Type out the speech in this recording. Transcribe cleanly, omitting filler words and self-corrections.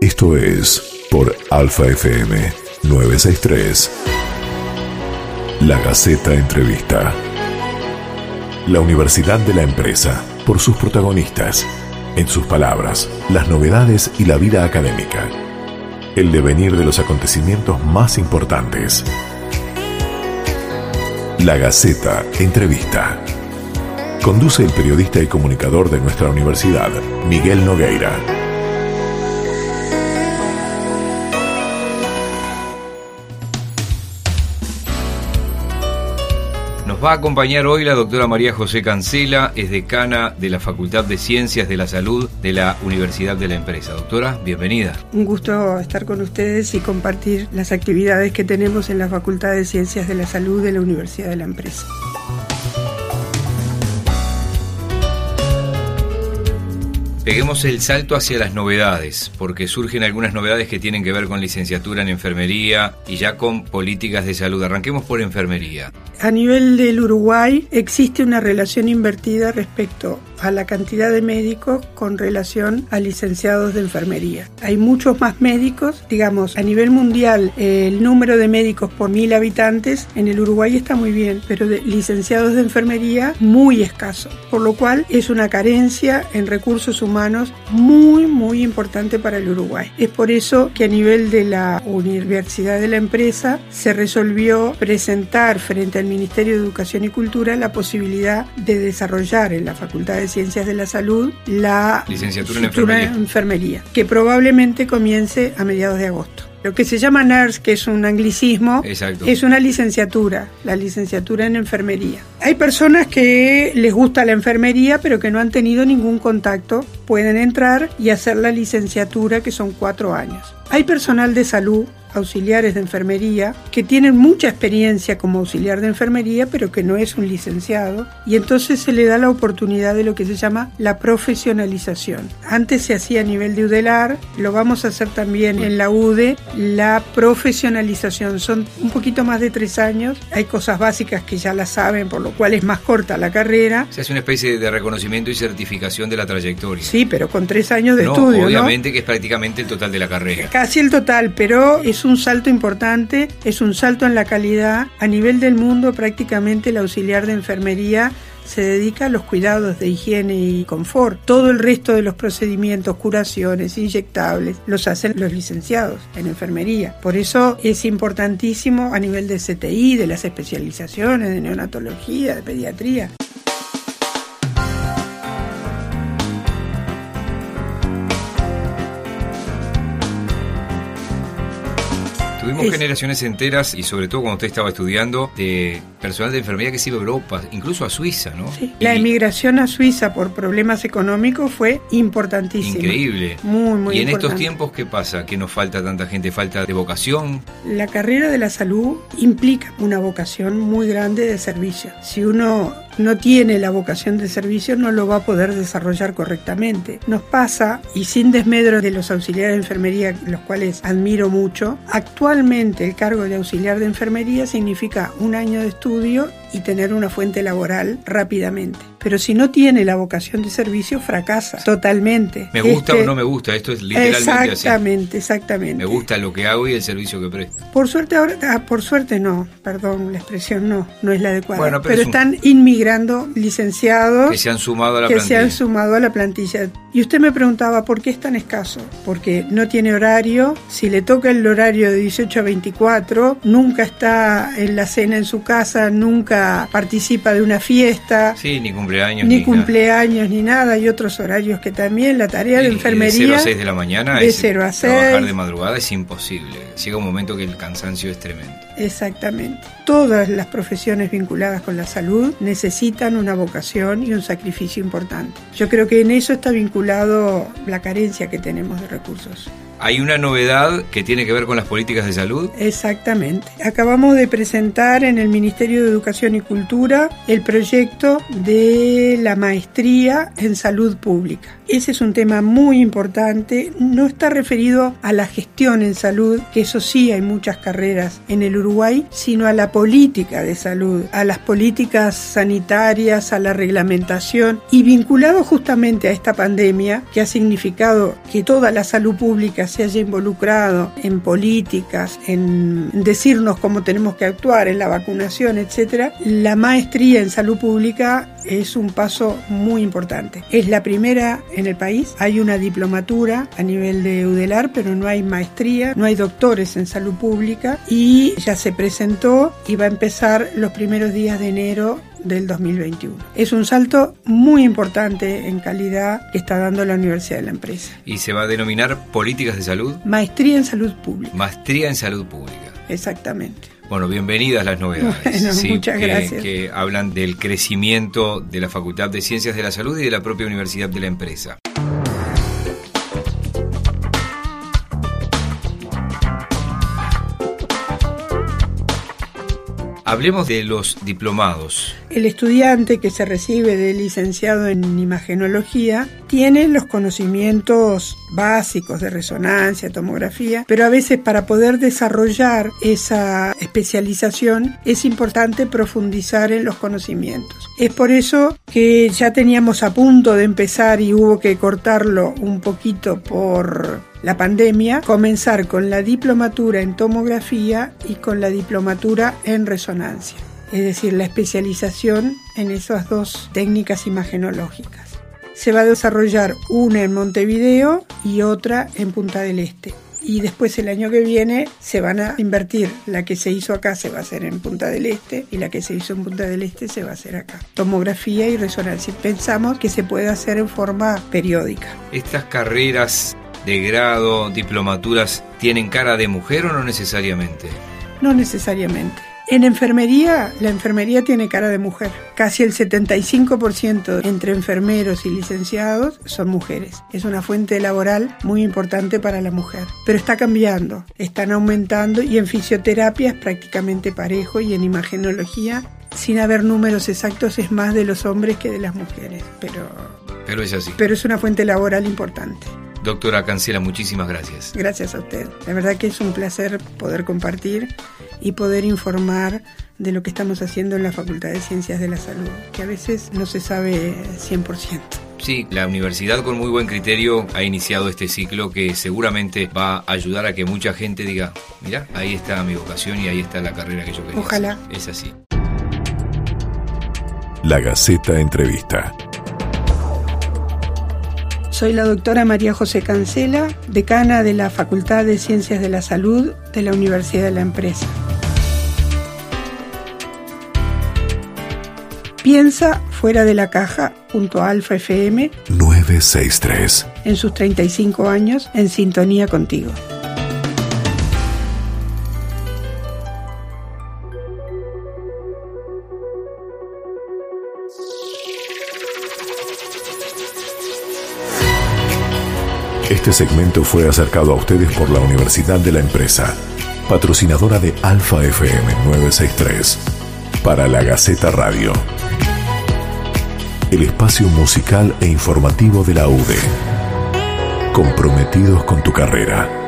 Esto es por Alfa FM 963. La Gaceta Entrevista. La Universidad de la Empresa, por sus protagonistas, en sus palabras, las novedades y la vida académica. El devenir de los acontecimientos más importantes. La Gaceta Entrevista. Conduce el periodista y comunicador de nuestra universidad, Miguel Nogueira. Nos va a acompañar hoy la doctora María José Cancela, es decana de la Facultad de Ciencias de la Salud de la Universidad de la Empresa. Doctora, bienvenida. Un gusto estar con ustedes y compartir las actividades que tenemos en la Facultad de Ciencias de la Salud de la Universidad de la Empresa. Peguemos el salto hacia las novedades, porque surgen algunas novedades que tienen que ver con licenciatura en enfermería y ya con políticas de salud. Arranquemos por enfermería. A nivel del Uruguay existe una relación invertida respecto a la cantidad de médicos con relación a licenciados de enfermería. Hay muchos más médicos, digamos, a nivel mundial el número de médicos por 1000 habitantes en el Uruguay está muy bien, pero de licenciados de enfermería muy escaso, por lo cual es una carencia en recursos humanos muy importante para el Uruguay. Es por eso que a nivel de la Universidad de la Empresa se resolvió presentar frente al Ministerio de Educación y Cultura la posibilidad de desarrollar en la Facultad de Ciencias de la Salud la licenciatura en enfermería, que probablemente comience a mediados de agosto. Lo que se llama NERS, que es un anglicismo, exacto, es una licenciatura, la licenciatura en enfermería. Hay personas que les gusta la enfermería, pero que no han tenido ningún contacto, pueden entrar y hacer la licenciatura, que son 4 años. Hay personal de salud, auxiliares de enfermería, que tienen mucha experiencia como auxiliar de enfermería, pero que no es un licenciado, y entonces se le da la oportunidad de lo que se llama la profesionalización. Antes se hacía a nivel de UDELAR, lo vamos a hacer también en la UDE, la profesionalización. Son un poquito más de 3 años, hay cosas básicas que ya las saben, por lo cual es más corta la carrera. Se hace una especie de reconocimiento y certificación de la trayectoria. Sí, pero con 3 años de estudio, obviamente, ¿no? Que es prácticamente el total de la carrera. Casi el total, pero es un salto importante, es un salto en la calidad. A nivel del mundo, prácticamente el auxiliar de enfermería se dedica a los cuidados de higiene y confort. Todo el resto de los procedimientos, curaciones, inyectables, los hacen los licenciados en enfermería. Por eso es importantísimo a nivel de CTI, de las especializaciones, de neonatología, de pediatría. Tuvimos generaciones enteras, y sobre todo cuando usted estaba estudiando, de personal de enfermería que se iba a Europa, incluso a Suiza, ¿no? Sí. La emigración a Suiza por problemas económicos fue importantísima. Increíble. Muy y en importante. estos tiempos, ¿qué pasa? ¿Que nos falta tanta gente? ¿Falta de vocación? La carrera de la salud implica una vocación muy grande de servicio. Si uno no tiene la vocación de servicio, no lo va a poder desarrollar correctamente. Nos pasa, y sin desmedro de los auxiliares de enfermería, los cuales admiro mucho, actualmente el cargo de auxiliar de enfermería significa 1 año de estudio y tener una fuente laboral rápidamente. Pero si no tiene la vocación de servicio, fracasa totalmente. Me gusta o no me gusta, esto es literalmente exactamente, así. Exactamente. Me gusta lo que hago y el servicio que presto. Por suerte ahora, por suerte no, perdón, la expresión no es la adecuada. Bueno, pero están inmigrando licenciados que se han sumado a la plantilla. Que se han sumado a la plantilla. Y usted me preguntaba, ¿por qué es tan escaso? Porque no tiene horario, si le toca el horario de 18 a 24, nunca está en la cena en su casa, nunca participa de una fiesta. Sí, ni cumpleaños. Ni cumpleaños, ni nada. Hay otros horarios que también, la tarea de enfermería. De 0 a 6 de la mañana, de 0 a 6. Trabajar de madrugada es imposible. Llega un momento que el cansancio es tremendo. Exactamente. Todas las profesiones vinculadas con la salud necesitan una vocación y un sacrificio importante. Yo creo que en eso está vinculado la carencia que tenemos de recursos. Hay una novedad que tiene que ver con las políticas de salud. Exactamente. Acabamos de presentar en el Ministerio de Educación y Cultura el proyecto de la maestría en salud pública. Ese es un tema muy importante. No está referido a la gestión en salud, que eso sí hay muchas carreras en el Uruguay, sino a la política de salud, a las políticas sanitarias, a la reglamentación, y vinculado justamente a esta pandemia que ha significado que toda la salud pública pública se haya involucrado en políticas, en decirnos cómo tenemos que actuar, en la vacunación, etcétera, la maestría en salud pública es un paso muy importante. Es la primera en el país. Hay una diplomatura a nivel de UDELAR, pero no hay maestría, no hay doctores en salud pública, y ya se presentó y va a empezar los primeros días de enero del 2021. Es un salto muy importante en calidad que está dando la Universidad de la Empresa. ¿Y se va a denominar políticas de salud? Maestría en salud pública. Maestría en salud pública. Exactamente. Bueno, bienvenidas las novedades. Bueno, sí, muchas gracias. Que hablan del crecimiento de la Facultad de Ciencias de la Salud y de la propia Universidad de la Empresa. Hablemos de los diplomados. El estudiante que se recibe de licenciado en imagenología tiene los conocimientos básicos de resonancia, tomografía, pero a veces para poder desarrollar esa especialización es importante profundizar en los conocimientos. Es por eso que ya teníamos a punto de empezar y hubo que cortarlo un poquito por la pandemia, comenzar con la diplomatura en tomografía y con la diplomatura en resonancia, es decir, la especialización en esas dos técnicas imagenológicas. Se va a desarrollar una en Montevideo y otra en Punta del Este. Y después el año que viene se van a invertir. La que se hizo acá se va a hacer en Punta del Este y la que se hizo en Punta del Este se va a hacer acá. Tomografía y resonancia. Pensamos que se puede hacer en forma periódica. Estas carreras de grado, diplomaturas, ¿tienen cara de mujer o no necesariamente? No necesariamente. En enfermería, la enfermería tiene cara de mujer. Casi el 75% entre enfermeros y licenciados son mujeres. Es una fuente laboral muy importante para la mujer. Pero está cambiando, están aumentando, y en fisioterapia es prácticamente parejo, y en imagenología, sin haber números exactos, es más de los hombres que de las mujeres. Pero es así. Pero es una fuente laboral importante. Doctora Cancela, muchísimas gracias. Gracias a usted. La verdad que es un placer poder compartir y poder informar de lo que estamos haciendo en la Facultad de Ciencias de la Salud, que a veces no se sabe 100%. Sí, la universidad con muy buen criterio ha iniciado este ciclo que seguramente va a ayudar a que mucha gente diga, mira, ahí está mi vocación y ahí está la carrera que yo quería. Ojalá. hacer. Es así. La Gaceta Entrevista. Soy la doctora María José Cancela, decana de la Facultad de Ciencias de la Salud de la Universidad de la Empresa. Piensa fuera de la caja junto a Alfa FM 963. En sus 35 años en sintonía contigo. Este segmento fue acercado a ustedes por la Universidad de la Empresa, patrocinadora de Alfa FM 963, para la Gaceta Radio. El espacio musical e informativo de la UDE. Comprometidos con tu carrera.